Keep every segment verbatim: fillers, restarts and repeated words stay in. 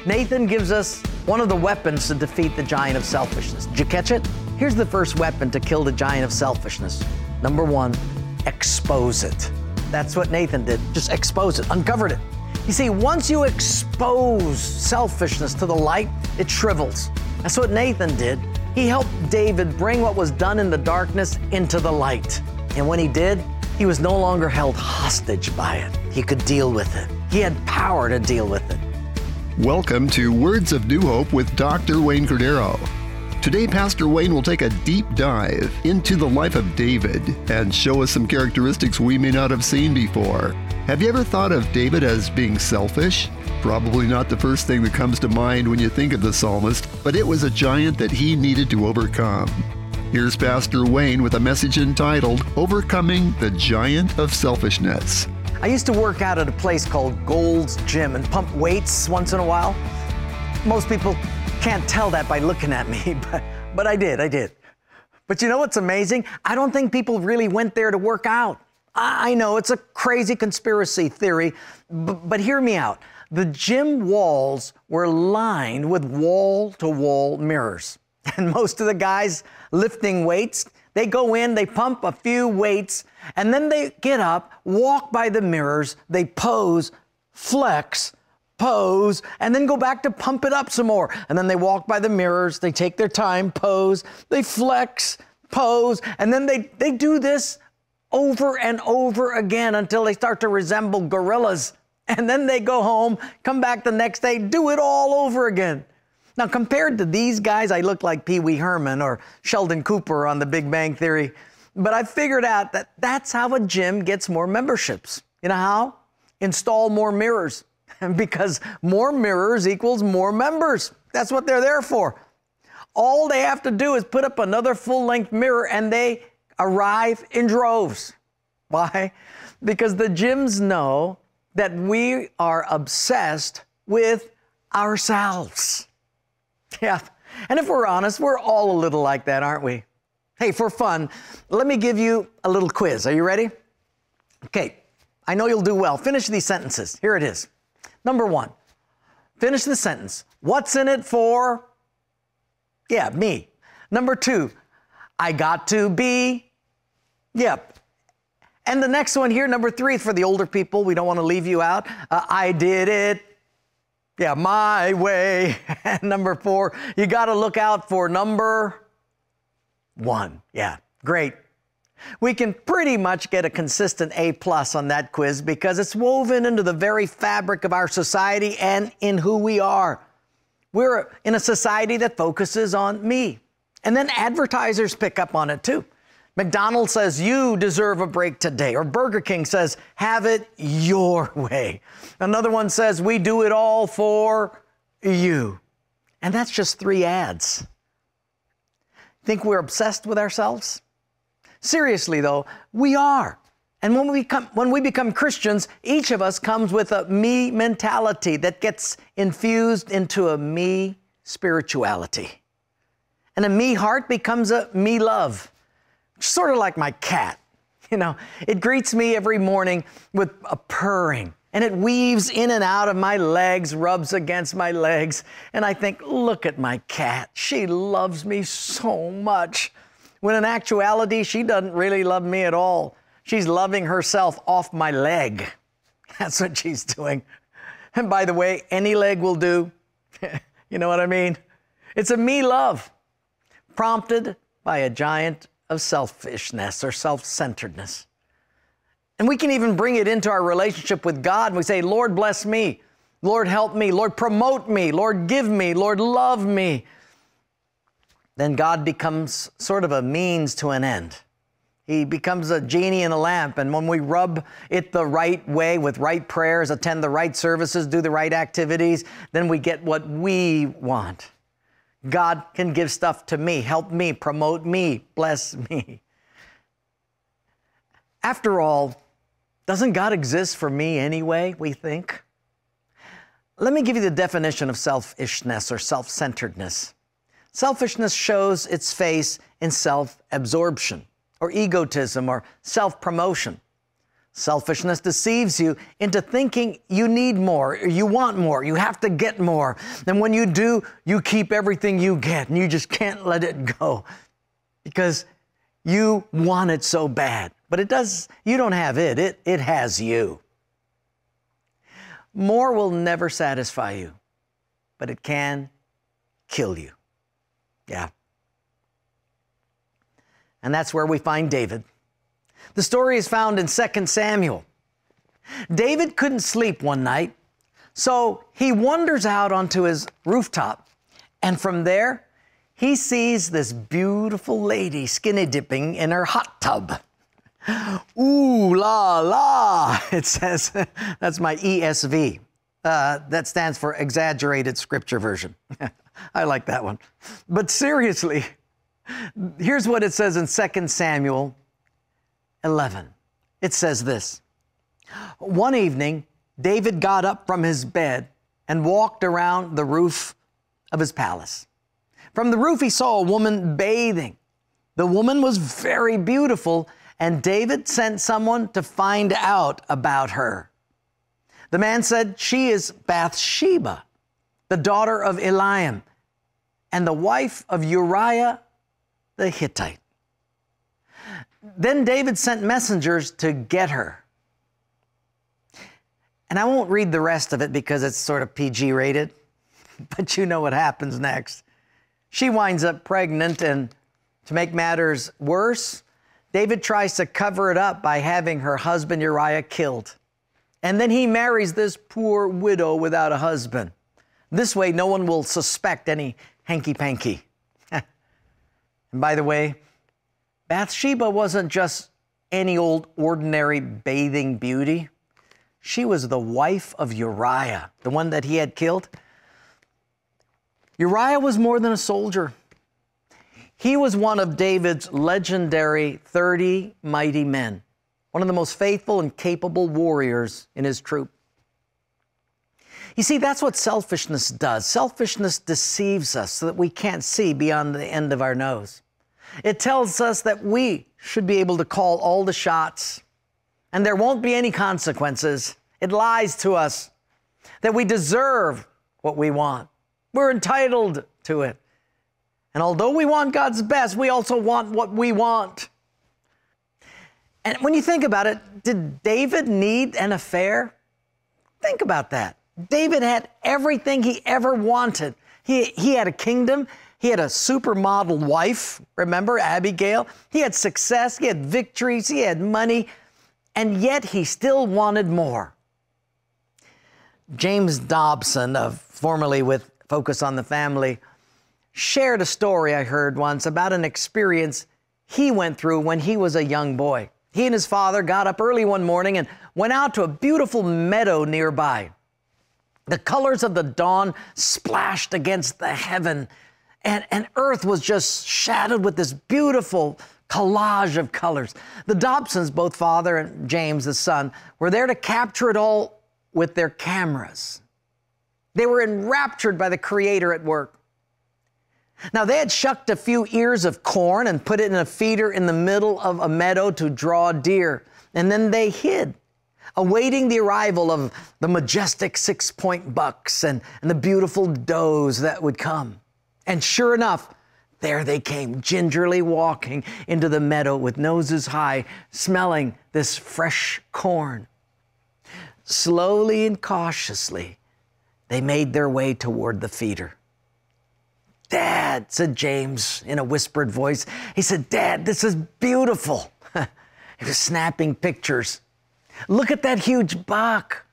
Nathan gives us one of the weapons to defeat the giant of selfishness. Did you catch it? Here's the first weapon to kill the giant of selfishness. Number one, expose it. That's what Nathan did. Just expose it, uncovered it. You see, once you expose selfishness to the light, it shrivels. That's what Nathan did. He helped David bring what was done in the darkness into the light. And when he did, he was no longer held hostage by it. He could deal with it. He had power to deal with it. Welcome to Words of New Hope with Doctor Wayne Cordeiro. Today, Pastor Wayne will take a deep dive into the life of David and show us some characteristics we may not have seen before. Have you ever thought of David as being selfish? Probably not the first thing that comes to mind when you think of the psalmist, but it was a giant that he needed to overcome. Here's Pastor Wayne with a message entitled, Overcoming the Giant of Selfishness. I used to work out at a place called Gold's Gym and pump weights once in a while. Most people can't tell that by looking at me, but, but I did, I did. But you know what's amazing? I don't think people really went there to work out. I, I know it's a crazy conspiracy theory, b- but hear me out. The gym walls were lined with wall-to-wall mirrors. And most of the guys lifting weights, they go in, they pump a few weights, and then they get up, walk by the mirrors, they pose, flex, pose, and then go back to pump it up some more. And then they walk by the mirrors, they take their time, pose, they flex, pose, and then they, they do this over and over again until they start to resemble gorillas. And then they go home, come back the next day, do it all over again. Now, compared to these guys, I look like Pee Wee Herman or Sheldon Cooper on The Big Bang Theory. But I figured out that that's how a gym gets more memberships. You know how? Install more mirrors. Because more mirrors equals more members. That's what they're there for. All they have to do is put up another full-length mirror and they arrive in droves. Why? Because the gyms know that we are obsessed with ourselves. Yeah, and if we're honest, we're all a little like that, aren't we? Hey, for fun, let me give you a little quiz. Are you ready? Okay, I know you'll do well. Finish these sentences. Here it is. Number one, finish the sentence. What's in it for? Yeah, me. Number two, I got to be. Yep. And the next one here, number three, for the older people, we don't want to leave you out. Uh, I did it. Yeah, my way. And number four, you got to look out for number one. Yeah, great. We can pretty much get a consistent A plus on that quiz because it's woven into the very fabric of our society and in who we are. We're in a society that focuses on me. And then advertisers pick up on it too. McDonald's says, you deserve a break today. Or Burger King says, have it your way. Another one says, we do it all for you. And that's just three ads. Think we're obsessed with ourselves? Seriously though, we are. And when we become, when we become Christians, each of us comes with a me mentality that gets infused into a me spirituality. And a me heart becomes a me love. Sort of like my cat, you know, it greets me every morning with a purring and it weaves in and out of my legs, rubs against my legs. And I think, look at my cat. She loves me so much. When in actuality, she doesn't really love me at all. She's loving herself off my leg. That's what she's doing. And by the way, any leg will do. You know what I mean? It's a me love prompted by a giant of selfishness or self-centeredness. And we can even bring it into our relationship with God. We say, Lord, bless me. Lord, help me. Lord, promote me. Lord, give me. Lord, love me. Then God becomes sort of a means to an end. He becomes a genie in a lamp. And when we rub it the right way with right prayers, attend the right services, do the right activities, then we get what we want. God can give stuff to me, help me, promote me, bless me. After all, doesn't God exist for me anyway, we think? Let me give you the definition of selfishness or self-centeredness. Selfishness shows its face in self-absorption or egotism or self-promotion. Selfishness deceives you into thinking you need more, you want more, you have to get more. And when you do, you keep everything you get and you just can't let it go because you want it so bad. But it does, you don't have it, it, it has you. More will never satisfy you, but it can kill you. Yeah. And that's where we find David. The story is found in Second Samuel. David couldn't sleep one night, so he wanders out onto his rooftop. And from there, he sees this beautiful lady skinny dipping in her hot tub. Ooh la la, it says. That's my E S V. Uh, that stands for Exaggerated Scripture Version. I like that one. But seriously, here's what it says in Second Samuel eleven. It says this. One evening, David got up from his bed and walked around the roof of his palace. From the roof, he saw a woman bathing. The woman was very beautiful, and David sent someone to find out about her. The man said, "She is Bathsheba, the daughter of Eliam, and the wife of Uriah the Hittite." Then David sent messengers to get her. And I won't read the rest of it because it's sort of P G rated, but you know what happens next. She winds up pregnant, and to make matters worse, David tries to cover it up by having her husband Uriah killed. And then he marries this poor widow without a husband. This way, no one will suspect any hanky-panky. And by the way, Bathsheba wasn't just any old ordinary bathing beauty. She was the wife of Uriah, the one that he had killed. Uriah was more than a soldier. He was one of David's legendary thirty mighty men, one of the most faithful and capable warriors in his troop. You see, that's what selfishness does. Selfishness deceives us so that we can't see beyond the end of our nose. It tells us that we should be able to call all the shots and there won't be any consequences. It lies to us that we deserve what we want. We're entitled to it. And although we want God's best, we also want what we want. And when you think about it, did David need an affair? Think about that. David had everything he ever wanted. He, he had a kingdom. He had a supermodel wife, remember, Abigail? He had success, he had victories, he had money, and yet he still wanted more. James Dobson, of formerly with Focus on the Family, shared a story I heard once about an experience he went through when he was a young boy. He and his father got up early one morning and went out to a beautiful meadow nearby. The colors of the dawn splashed against the heaven, and, and earth was just shadowed with this beautiful collage of colors. The Dobsons, both father and James, the son, were there to capture it all with their cameras. They were enraptured by the Creator at work. Now, they had shucked a few ears of corn and put it in a feeder in the middle of a meadow to draw deer. And then they hid, awaiting the arrival of the majestic six-point bucks and, and the beautiful does that would come. And sure enough, there they came, gingerly walking into the meadow with noses high, smelling this fresh corn. Slowly and cautiously, they made their way toward the feeder. "Dad," said James in a whispered voice. He said, "Dad, this is beautiful." He was snapping pictures. "Look at that huge buck."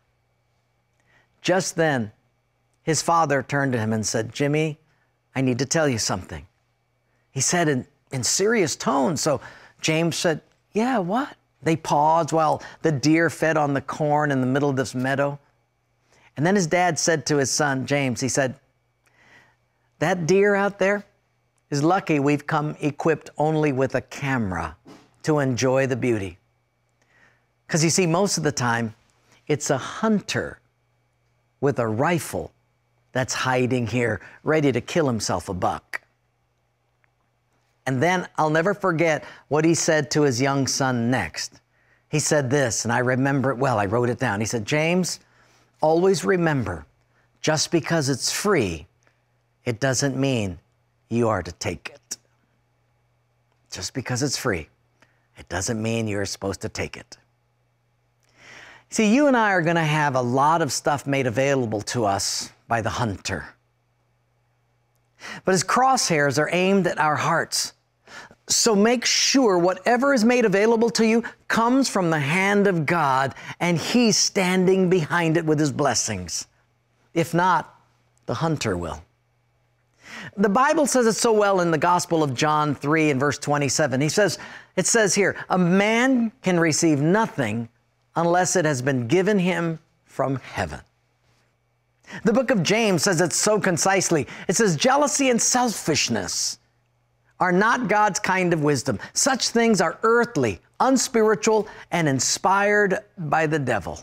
Just then, his father turned to him and said, "Jimmy, I need to tell you something." He said in, in serious tones. So James said, "Yeah, what?" They paused while the deer fed on the corn in the middle of this meadow. And then his dad said to his son, James, he said, "That deer out there is lucky we've come equipped only with a camera to enjoy the beauty." Because you see, most of the time, it's a hunter with a rifle that's hiding here, ready to kill himself a buck. And then I'll never forget what he said to his young son next. He said this, and I remember it well. I wrote it down. He said, James, always remember, just because it's free, it doesn't mean you are to take it. Just because it's free, it doesn't mean you're supposed to take it. See, you and I are going to have a lot of stuff made available to us by the hunter. But his crosshairs are aimed at our hearts. So make sure whatever is made available to you comes from the hand of God, and He's standing behind it with His blessings. If not, the hunter will. The Bible says it so well in the Gospel of John three and verse twenty-seven. He says, it says here, a man can receive nothing unless it has been given him from heaven. The book of James says it so concisely. It says, jealousy and selfishness are not God's kind of wisdom. Such things are earthly, unspiritual, and inspired by the devil.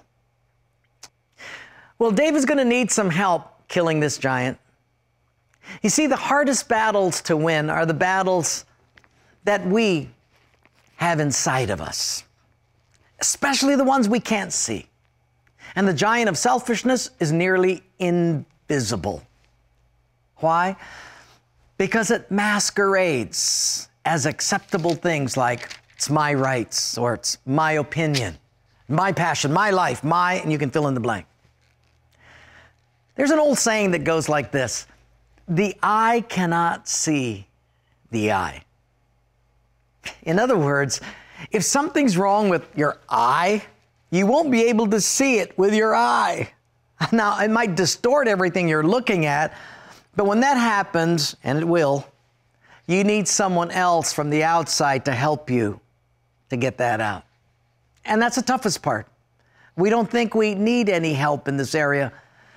Well, David's going to need some help killing this giant. You see, the hardest battles to win are the battles that we have inside of us, especially the ones we can't see. And the giant of selfishness is nearly invisible. Why? Because it masquerades as acceptable things like it's my rights, or it's my opinion, my passion, my life, my, and you can fill in the blank. There's an old saying that goes like this: the eye cannot see the eye. In other words, if something's wrong with your eye, you won't be able to see it with your eye. Now, it might distort everything you're looking at, but when that happens, and it will, you need someone else from the outside to help you to get that out. And that's the toughest part. We don't think we need any help in this area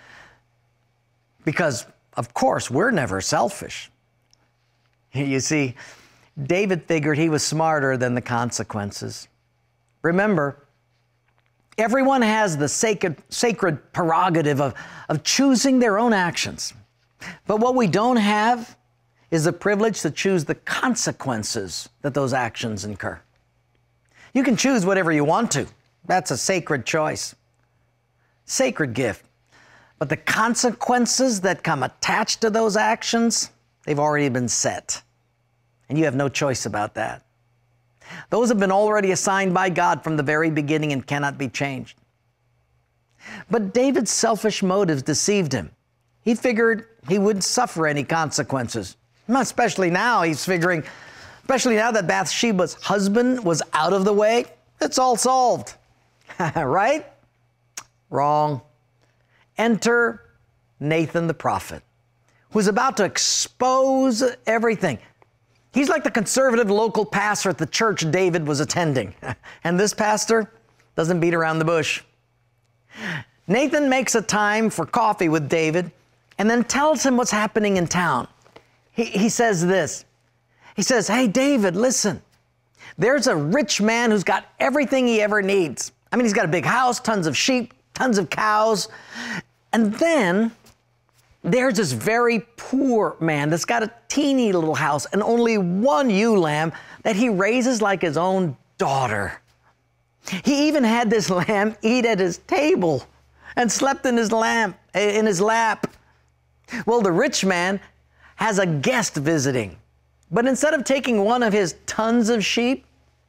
because, of course, we're never selfish. You see, David figured he was smarter than the consequences. Remember, everyone has the sacred, sacred prerogative of, of choosing their own actions. But what we don't have is the privilege to choose the consequences that those actions incur. You can choose whatever you want to. That's a sacred choice, sacred gift. But the consequences that come attached to those actions, they've already been set. And you have no choice about that. Those have been already assigned by God from the very beginning and cannot be changed. But David's selfish motives deceived him. He figured he wouldn't suffer any consequences. Especially now, he's figuring, especially now that Bathsheba's husband was out of the way, it's all solved. Right? Wrong. Enter Nathan the prophet, who's about to expose everything. He's like the conservative local pastor at the church David was attending. And this pastor doesn't beat around the bush. Nathan makes a time for coffee with David and then tells him what's happening in town. He, he says this. He says, hey, David, listen. There's a rich man who's got everything he ever needs. I mean, he's got a big house, tons of sheep, tons of cows. And then there's this very poor man that's got a teeny little house and only one ewe lamb that he raises like his own daughter. He even had this lamb eat at his table and slept in his lamp, in his lap. Well, the rich man has a guest visiting, but instead of taking one of his tons of sheep,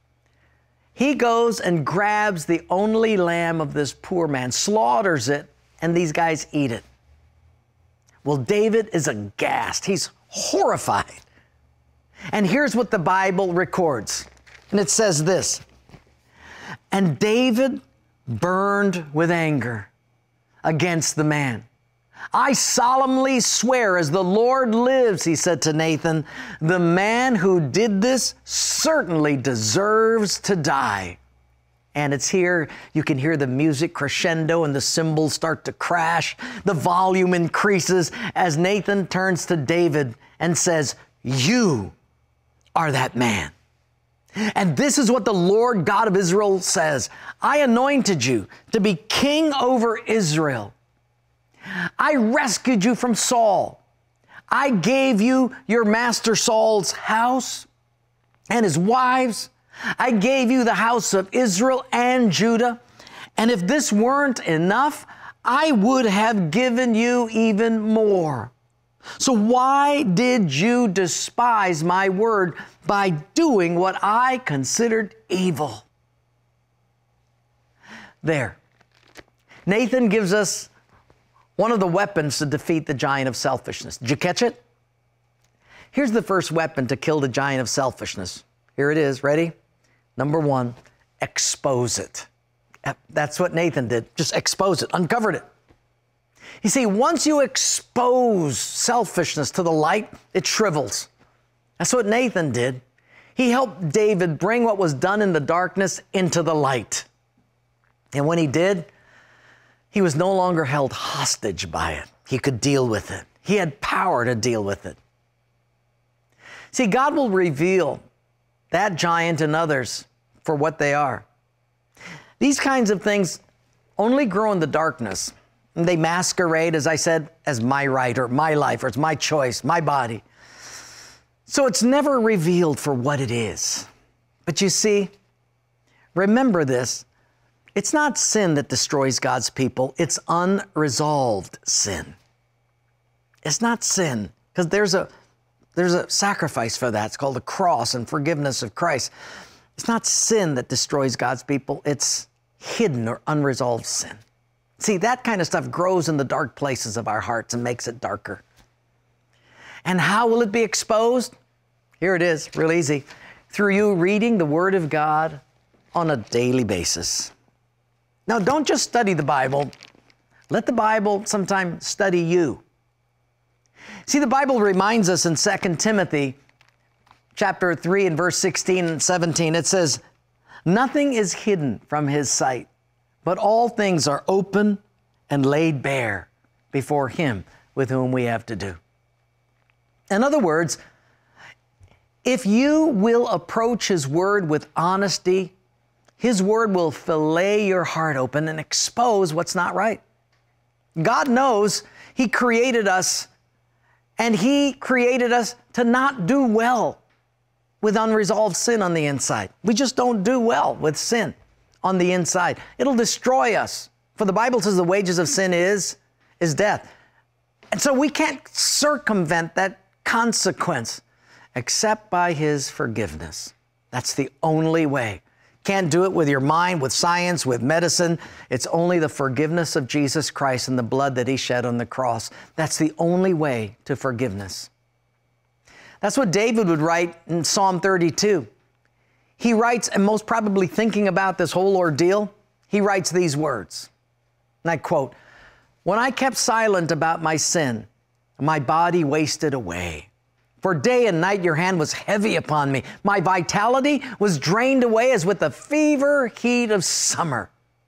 he goes and grabs the only lamb of this poor man, slaughters it, and these guys eat it. Well, David is aghast. He's horrified. And here's what the Bible records. And it says this, and David burned with anger against the man. I solemnly swear, as the Lord lives, he said to Nathan, the man who did this certainly deserves to die. And it's here, you can hear the music crescendo and the cymbals start to crash. The volume increases as Nathan turns to David and says, you are that man. And this is what the Lord God of Israel says. I anointed you to be king over Israel. I rescued you from Saul. I gave you your master Saul's house and his wives. I gave you the house of Israel and Judah. And if this weren't enough, I would have given you even more. So why did you despise my word by doing what I considered evil? There. Nathan gives us one of the weapons to defeat the giant of selfishness. Did you catch it? Here's the first weapon to kill the giant of selfishness. Here it is. Ready? Number one, expose it. That's what Nathan did. Just expose it, uncovered it. You see, once you expose selfishness to the light, it shrivels. That's what Nathan did. He helped David bring what was done in the darkness into the light. And when he did, he was no longer held hostage by it. He could deal with it. He had power to deal with it. See, God will reveal that giant and others for what they are. These kinds of things only grow in the darkness. They masquerade, as I said, as my right or my life or it's my choice, my body. So it's never revealed for what it is. But you see, remember this, it's not sin that destroys God's people, it's unresolved sin. It's not sin, because there's a, there's a sacrifice for that. It's called the cross and forgiveness of Christ. It's not sin that destroys God's people, it's hidden or unresolved sin. See, that kind of stuff grows in the dark places of our hearts and makes it darker. And how will it be exposed? Here it is, real easy. Through you reading the Word of God on a daily basis. Now, don't just study the Bible. Let the Bible sometimes study you. See, the Bible reminds us in Second Timothy chapter three and verse sixteen and seventeen, it says, nothing is hidden from His sight, but all things are open and laid bare before Him with whom we have to do. In other words, if you will approach His Word with honesty, His Word will fillet your heart open and expose what's not right. God knows He created us, and He created us to not do well with unresolved sin on the inside. We just don't do well with sin on the inside. It'll destroy us. For the Bible says the wages of sin is, is death. And so we can't circumvent that consequence except by His forgiveness. That's the only way. Can't do it with your mind, with science, with medicine. It's only the forgiveness of Jesus Christ and the blood that He shed on the cross. That's the only way to forgiveness. That's what David would write in Psalm thirty-two. He writes, and most probably thinking about this whole ordeal, he writes these words. And I quote, when I kept silent about my sin, my body wasted away. For day and night your hand was heavy upon me. My vitality was drained away as with the fever heat of summer.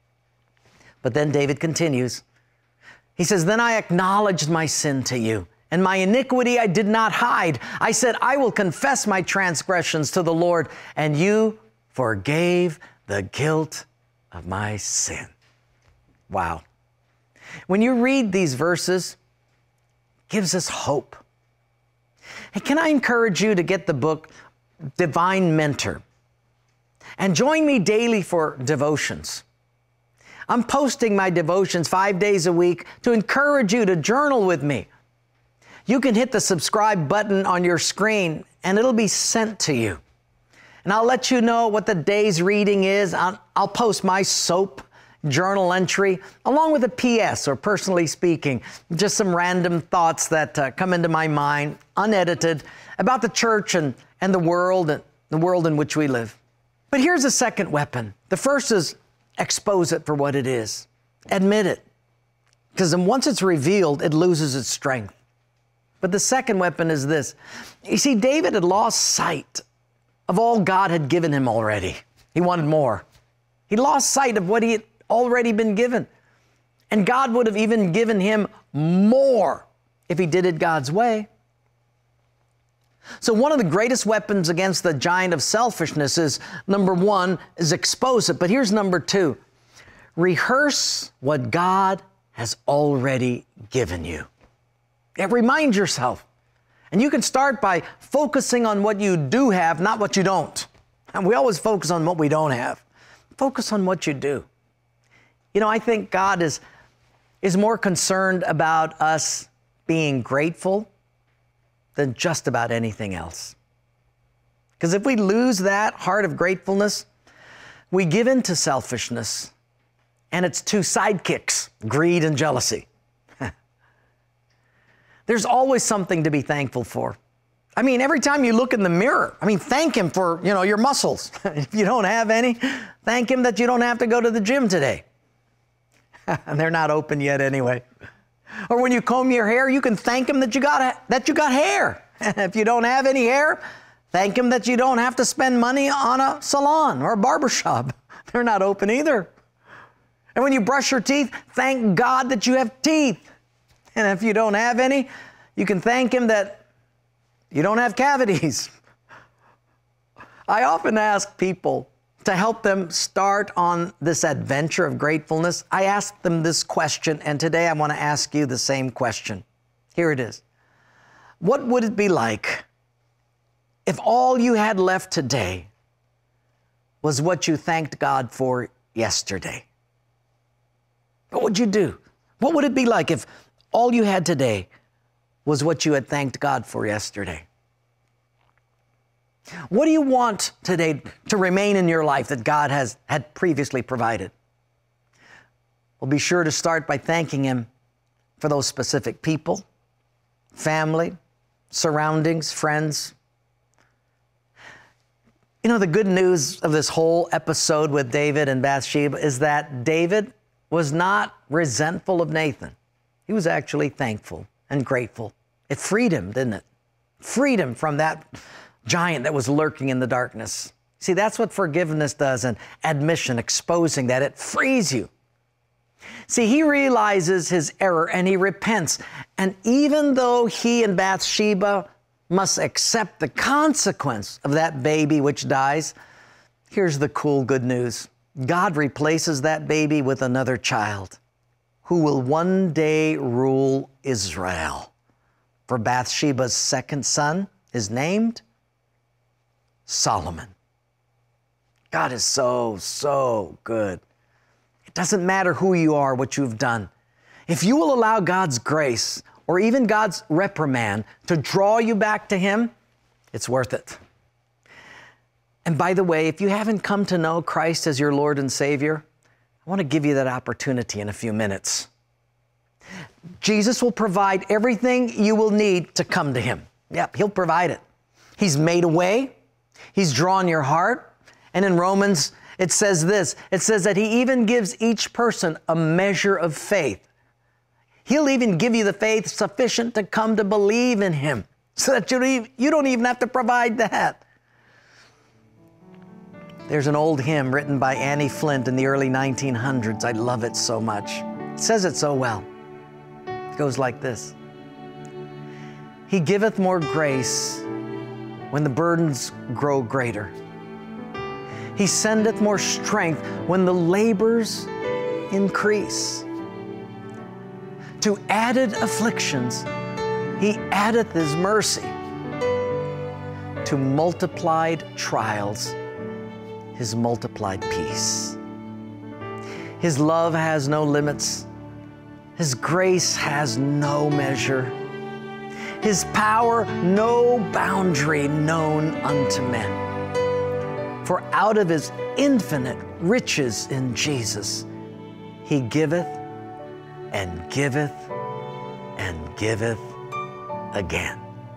But then David continues. He says, then I acknowledged my sin to you, and my iniquity I did not hide. I said, I will confess my transgressions to the Lord, and you forgave the guilt of my sin. Wow. When you read these verses, it gives us hope. Hey, can I encourage you to get the book Divine Mentor and join me daily for devotions? I'm posting my devotions five days a week to encourage you to journal with me. You can hit the subscribe button on your screen and it'll be sent to you. And I'll let you know what the day's reading is. I'll, I'll post my SOAP journal entry along with a P S, or personally speaking, just some random thoughts that uh, come into my mind, unedited, about the church and, and the world and the world in which we live. But here's a second weapon. The first is expose it for what it is. Admit it. Because once it's revealed, it loses its strength. But the second weapon is this. You see, David had lost sight of all God had given him already. He wanted more. He lost sight of what he had already been given. And God would have even given him more if he did it God's way. So one of the greatest weapons against the giant of selfishness is, number one, is expose it. But here's number two. Rehearse what God has already given you. Yeah, remind yourself. And you can start by focusing on what you do have, not what you don't. And we always focus on what we don't have. Focus on what you do. You know, I think God is, is more concerned about us being grateful than just about anything else. Because if we lose that heart of gratefulness, we give in to selfishness and its two sidekicks, greed and jealousy. There's always something to be thankful for. I mean, every time you look in the mirror, I mean, thank Him for, you know, your muscles. If you don't have any, thank Him that you don't have to go to the gym today. And they're not open yet anyway. Or when you comb your hair, you can thank Him that you got, that you got hair. If you don't have any hair, thank Him that you don't have to spend money on a salon or a barbershop. They're not open either. And when you brush your teeth, thank God that you have teeth. And if you don't have any, you can thank Him that you don't have cavities. I often ask people to help them start on this adventure of gratefulness. I ask them this question, and today I want to ask you the same question. Here it is. What would it be like if all you had left today was what you thanked God for yesterday? What would you do? What would it be like if all you had today was what you had thanked God for yesterday? What do you want today to remain in your life that God has had previously provided? Well, be sure to start by thanking Him for those specific people, family, surroundings, friends. You know, the good news of this whole episode with David and Bathsheba is that David was not resentful of Nathan. He was actually thankful and grateful. It freed him, didn't it? Freed him from that giant that was lurking in the darkness. See, that's what forgiveness does, and admission, exposing that. It frees you. See, he realizes his error and he repents. And even though he and Bathsheba must accept the consequence of that baby which dies, here's the cool good news. God replaces that baby with another child who will one day rule Israel. For Bathsheba's second son is named Solomon. God is so, so good. It doesn't matter who you are, what you've done. If you will allow God's grace or even God's reprimand to draw you back to Him, it's worth it. And by the way, if you haven't come to know Christ as your Lord and Savior, I want to give you that opportunity in a few minutes. Jesus will provide everything you will need to come to Him. Yep, He'll provide it. He's made a way. He's drawn your heart. And in Romans, it says this. It says that He even gives each person a measure of faith. He'll even give you the faith sufficient to come to believe in Him so that you don't even, you don't even have to provide that. There's an old hymn written by Annie Flint in the early nineteen hundreds. I love it so much. It says it so well. It goes like this. He giveth more grace when the burdens grow greater. He sendeth more strength when the labors increase. To added afflictions, He addeth His mercy. To multiplied trials, His multiplied peace. His love has no limits. His grace has no measure. His power no boundary known unto men. For out of His infinite riches in Jesus, He giveth and giveth and giveth again.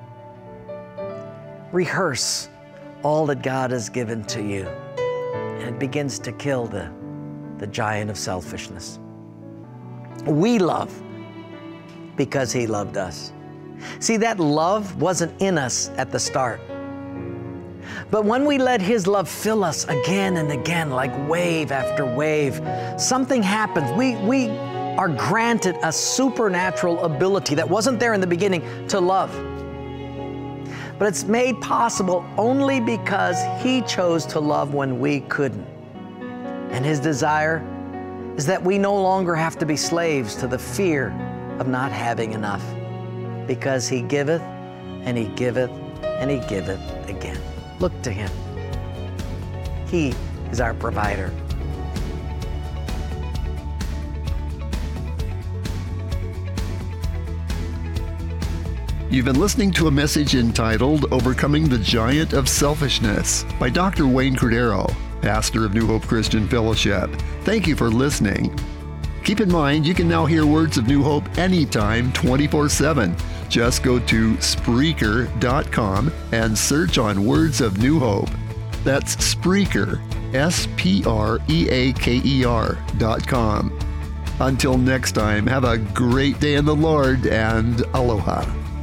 Rehearse all that God has given to you, and it begins to kill the, the giant of selfishness. We love because He loved us. See, that love wasn't in us at the start. But when we let His love fill us again and again, like wave after wave, something happens. We, we are granted a supernatural ability that wasn't there in the beginning to love. But it's made possible only because He chose to love when we couldn't. And His desire is that we no longer have to be slaves to the fear of not having enough, because He giveth and He giveth and He giveth again. Look to Him. He is our provider. You've been listening to a message entitled Overcoming the Giant of Selfishness by Doctor Wayne Cordeiro, pastor of New Hope Christian Fellowship. Thank you for listening. Keep in mind, you can now hear Words of New Hope anytime, twenty-four seven. Just go to Spreaker dot com and search on Words of New Hope. That's Spreaker, S P R E A K E R dot com. Until next time, have a great day in the Lord and aloha.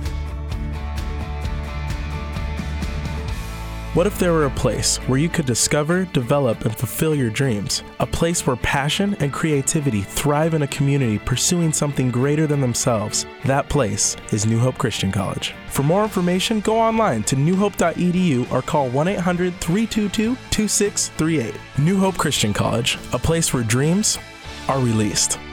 What if there were a place where you could discover, develop, and fulfill your dreams? A place where passion and creativity thrive in a community pursuing something greater than themselves. That place is New Hope Christian College. For more information, go online to new hope dot e d u or call one eight hundred, three two two, two six three eight. New Hope Christian College, a place where dreams are released.